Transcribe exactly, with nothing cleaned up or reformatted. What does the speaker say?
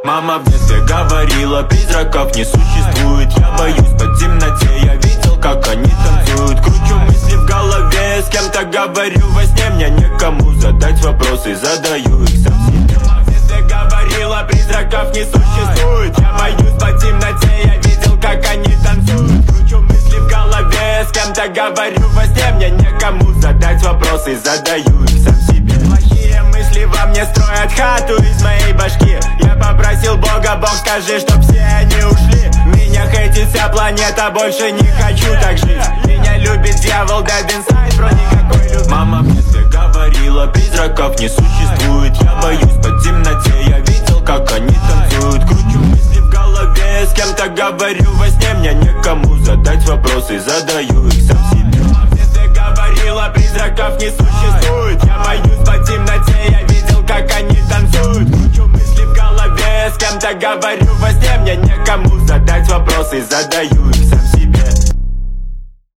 Мама в детстве говорила, призраков не существует. Я боюсь по темноте, я видел, как они танцуют. Кручу мысли в голове, с кем-то говорю во сне. Мне некому задать вопросы, задаю их сам себе. Мама в детстве говорила, призраков не существует. Я боюсь по темноте, я видел, как они танцуют. Кручу мысли в голове, с кем-то говорю во сне. Мне некому задать вопросы, задаю их сам себе. Плохие мысли во мне строят хату из моей башки. Я попросил Бога, Бог, скажи, чтоб все они ушли. Меня хейтит вся планета, больше не хочу так жить. Меня любит дьявол, dead inside, бро, никакой любви. Мама в детстве говорила, призраков не существует. Я боюсь по темноте, я видел, как они танцуют. Кручу мысли в голове, с кем-то говорю во сне. Мне некому задать вопросы, задаю их сам себе. Мама в детстве говорила, призраков не существует. Я боюсь по темноте, я видел, как они танцуют. Кручу мысли в голове, с кем-то говорю во сне. Мне некому задать вопросы, задаю их